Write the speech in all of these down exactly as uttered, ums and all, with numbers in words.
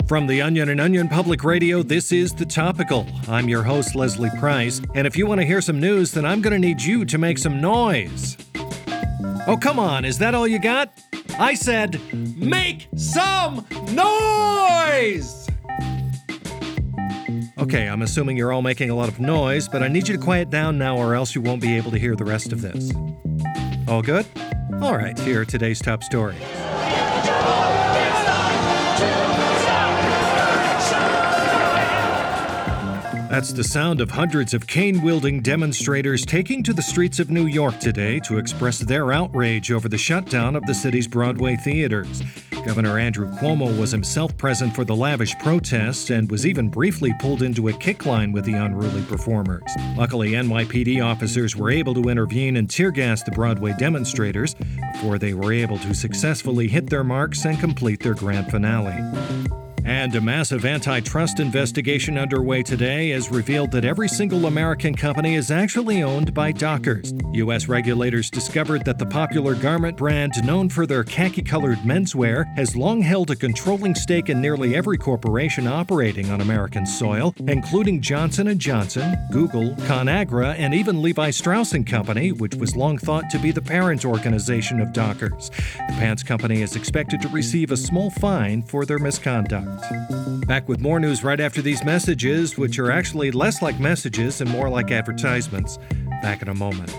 From the Onion and Onion Public Radio, this is The Topical. I'm your host, Leslie Price, and if you want to hear some news, then I'm going to need you to make some noise. Oh, come on, is that all you got? I said, make some noise! Okay, I'm assuming you're all making a lot of noise, but I need you to quiet down now or else you won't be able to hear the rest of this. All good? All right, here are today's top stories. That's the sound of hundreds of cane-wielding demonstrators taking to the streets of New York today to express their outrage over the shutdown of the city's Broadway theaters. Governor Andrew Cuomo was himself present for the lavish protest and was even briefly pulled into a kick line with the unruly performers. Luckily, N Y P D officers were able to intervene and tear gas the Broadway demonstrators before they were able to successfully hit their marks and complete their grand finale. And a massive antitrust investigation underway today has revealed that every single American company is actually owned by Dockers. U S regulators discovered that the popular garment brand known for their khaki-colored menswear has long held a controlling stake in nearly every corporation operating on American soil, including Johnson and Johnson, Google, ConAgra, and even Levi Strauss and Company, which was long thought to be the parent organization of Dockers. The pants company is expected to receive a small fine for their misconduct. Back with more news right after these messages, which are actually less like messages and more like advertisements. Back in a moment.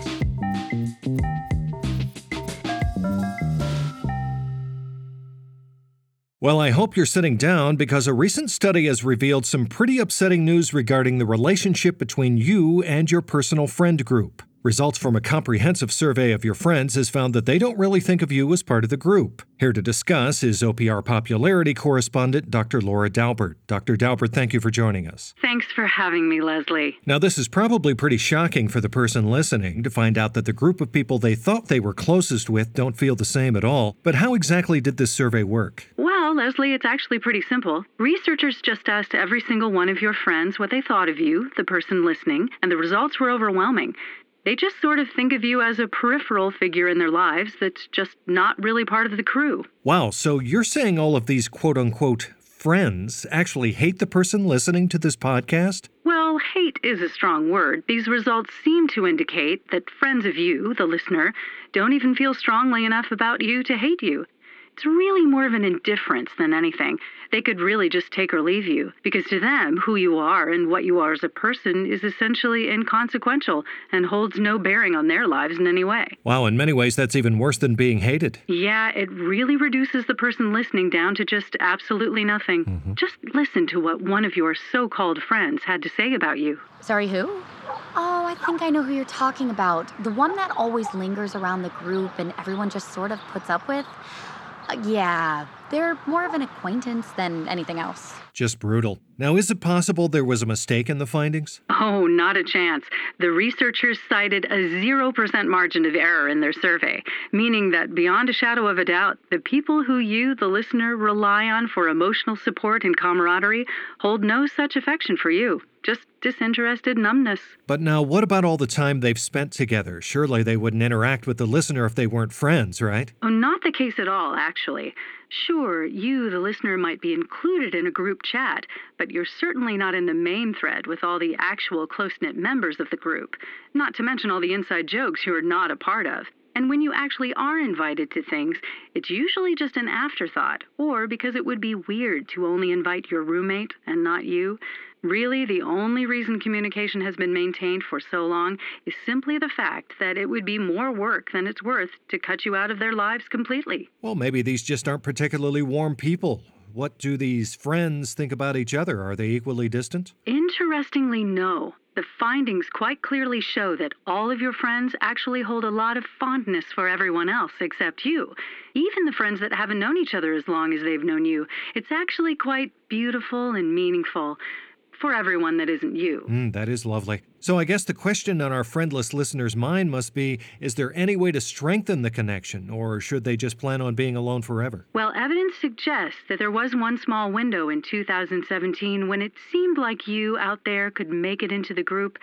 Well, I hope you're sitting down because a recent study has revealed some pretty upsetting news regarding the relationship between you and your personal friend group. Results from a comprehensive survey of your friends has found that they don't really think of you as part of the group. Here to discuss is O P R popularity correspondent Doctor Laura Daubert. Doctor Daubert, thank you for joining us. Thanks for having me, Leslie. Now, this is probably pretty shocking for the person listening to find out that the group of people they thought they were closest with don't feel the same at all. But how exactly did this survey work? Well, Leslie, it's actually pretty simple. Researchers just asked every single one of your friends what they thought of you, the person listening, and the results were overwhelming. They just sort of think of you as a peripheral figure in their lives that's just not really part of the crew. Wow, so you're saying all of these quote-unquote friends actually hate the person listening to this podcast? Well, hate is a strong word. These results seem to indicate that friends of you, the listener, don't even feel strongly enough about you to hate you. It's really more of an indifference than anything. They could really just take or leave you, because to them, who you are and what you are as a person is essentially inconsequential and holds no bearing on their lives in any way. Wow, in many ways, that's even worse than being hated. Yeah, it really reduces the person listening down to just absolutely nothing. Mm-hmm. Just listen to what one of your so-called friends had to say about you. Sorry, who? Oh, I think I know who you're talking about. The one that always lingers around the group and everyone just sort of puts up with. Uh, yeah, they're more of an acquaintance than anything else. Just brutal. Now, is it possible there was a mistake in the findings? Oh, not a chance. The researchers cited a zero percent margin of error in their survey, meaning that beyond a shadow of a doubt, the people who you, the listener, rely on for emotional support and camaraderie hold no such affection for you. Just disinterested numbness. But now, what about all the time they've spent together? Surely they wouldn't interact with the listener if they weren't friends, right? Oh, not the case at all, actually. Sure, you, the listener, might be included in a group chat, but you're certainly not in the main thread with all the actual close-knit members of the group, not to mention all the inside jokes you're not a part of. And when you actually are invited to things, it's usually just an afterthought, or because it would be weird to only invite your roommate and not you. Really, the only reason communication has been maintained for so long is simply the fact that it would be more work than it's worth to cut you out of their lives completely. Well, maybe these just aren't particularly warm people. What do these friends think about each other? Are they equally distant? Interestingly, no. The findings quite clearly show that all of your friends actually hold a lot of fondness for everyone else except you. Even the friends that haven't known each other as long as they've known you. It's actually quite beautiful and meaningful. For everyone that isn't you. Mm, that is lovely. So I guess the question on our friendless listeners' mind must be, is there any way to strengthen the connection, or should they just plan on being alone forever? Well, evidence suggests that there was one small window in two thousand seventeen when it seemed like you out there could make it into the group,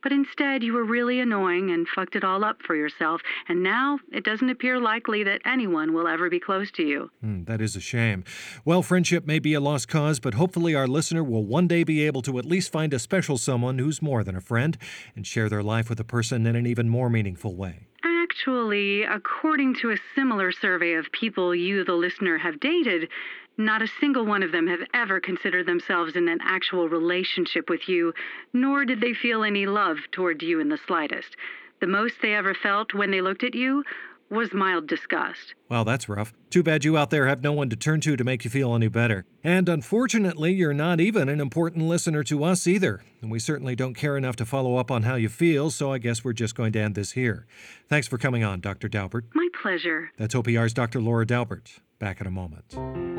But instead, you were really annoying and fucked it all up for yourself, and now it doesn't appear likely that anyone will ever be close to you. Mm, that is a shame. Well, friendship may be a lost cause, but hopefully our listener will one day be able to at least find a special someone who's more than a friend and share their life with a person in an even more meaningful way. Actually, according to a similar survey of people you, the listener, have dated, not a single one of them have ever considered themselves in an actual relationship with you, nor did they feel any love toward you in the slightest. The most they ever felt when they looked at you was mild disgust. Wow, that's rough. Too bad you out there have no one to turn to to make you feel any better. And unfortunately, you're not even an important listener to us either. And we certainly don't care enough to follow up on how you feel, so I guess we're just going to end this here. Thanks for coming on, Doctor Daubert. My pleasure. That's O P R's Doctor Laura Daubert. Back in a moment.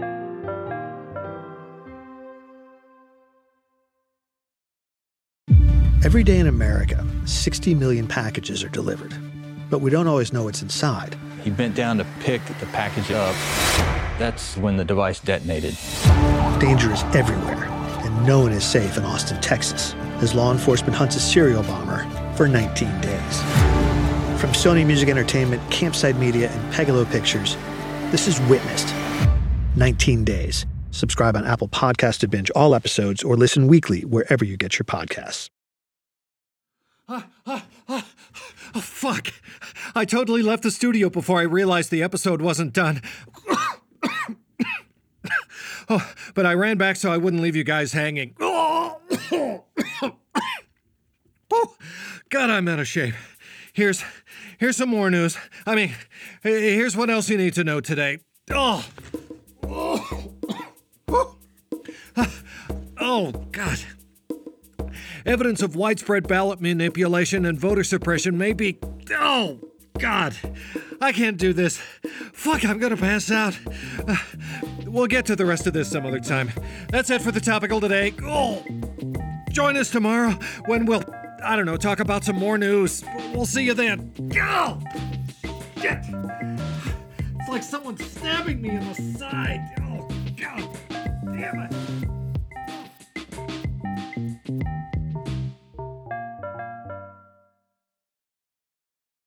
Every day in America, sixty million packages are delivered. But we don't always know what's inside. He bent down to pick the package up. That's when the device detonated. Danger is everywhere, and no one is safe in Austin, Texas, as law enforcement hunts a serial bomber for nineteen days. From Sony Music Entertainment, Campside Media, and Pegalo Pictures, this is Witnessed. nineteen days. Subscribe on Apple Podcasts to binge all episodes or listen weekly wherever you get your podcasts. Ah, ah, ah. Oh, fuck. I totally left the studio before I realized the episode wasn't done. Oh, but I ran back so I wouldn't leave you guys hanging. Oh, God, I'm out of shape. Here's, here's some more news. I mean, here's what else you need to know today. Oh, oh, oh God. Evidence of widespread ballot manipulation and voter suppression may be... Oh, God. I can't do this. Fuck, I'm gonna pass out. Uh, we'll get to the rest of this some other time. That's it for the topical today. Oh, join us tomorrow when we'll, I don't know, talk about some more news. We'll see you then. Oh, shit. It's like someone's stabbing me in the side. Oh, God damn it.